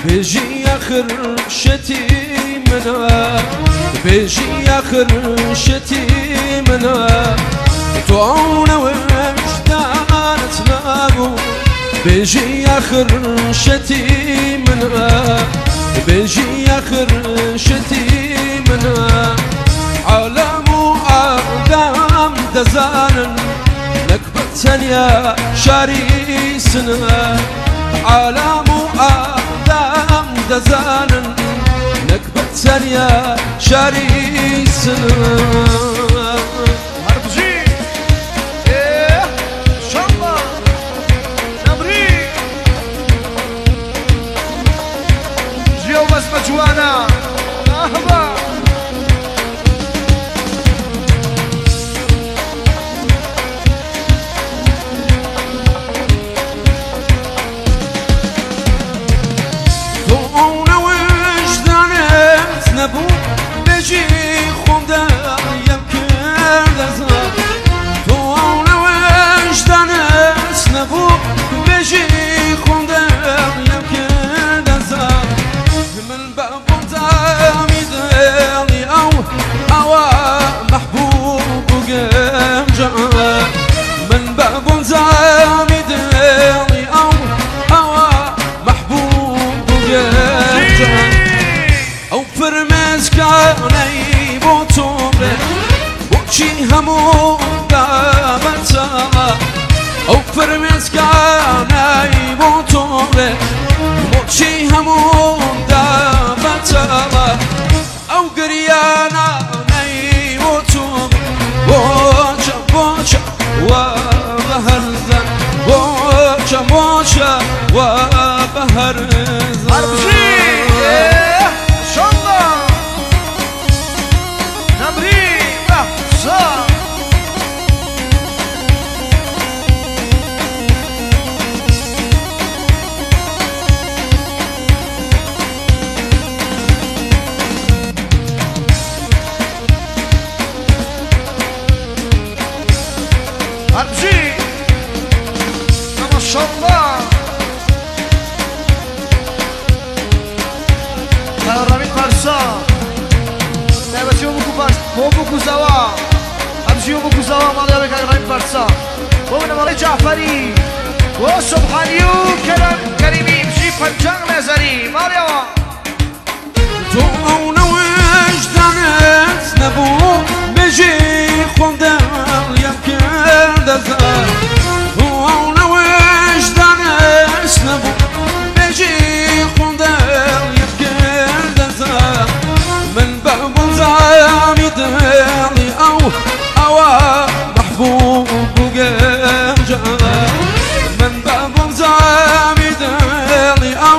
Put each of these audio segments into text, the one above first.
بيجي آخر شتي منا بيجي آخر شتي منا توعونا وجدان تناقو بيجي آخر شتي منا بيجي آخر شتي منا عالم وآدم دزانا نكبة يا شاري سنة عالم وآدم دزانا نكبة يا شاري سنة جوانا أهبا توعونا وجدانا تنبو بيجي خوندا يمكن دزا توعونا وجدانا تنبو بيجي خوندا يمكن دزا من باب تعميدني أو محبوب وقمجا من باب تعميدني أو محبوب وقمجا أو فرمز كاني بوتوبة بوشي همو دابتا أو فرمز كاني بوتوبة بوشي همو أو قريانا نيوتو بوشا بوشا وبهر ذن بوشا بوشا وبهر ذن شالله نبري بحصا أرجي ما شاء الله رامي بارسا نبتي بوكو زوا أرجي بوكو زوا مالي عليك رامي بارسا ومن مالي جعفري وسبحانيو كلام كريمي بجي فنجان نزري مالي توعونا وجدانت نبو بيجي خوندا يمكن دزا توعونا وجدانت نبو بيجي خوندا يمكن دزا من باب زاميدني أو محبوب وقمجا من باب زاميدني أو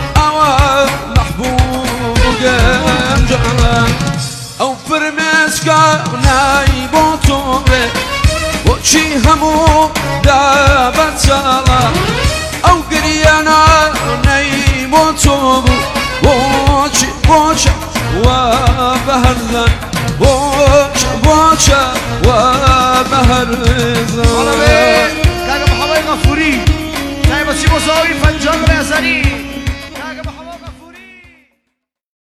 محبوب وقمجا أو فرمز كاني بوتوبة وشي همو دابتا أو قريانا ني بوتوبة وشي بوشا وبهر ذن بوشا بوشا وبهر